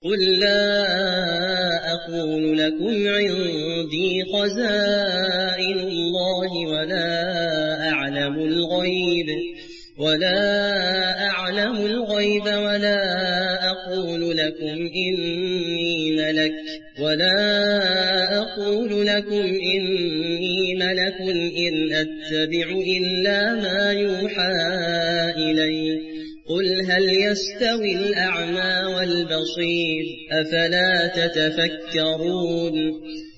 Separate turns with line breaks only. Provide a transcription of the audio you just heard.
قل لا أقول لكم عندي خزائن الله ولا أعلم الغيب ولا أقول لكم إني ملك إن أتبع إلا ما يوحى إلي قل هل يستوي الأعمى والبصير أفلا تتفكرون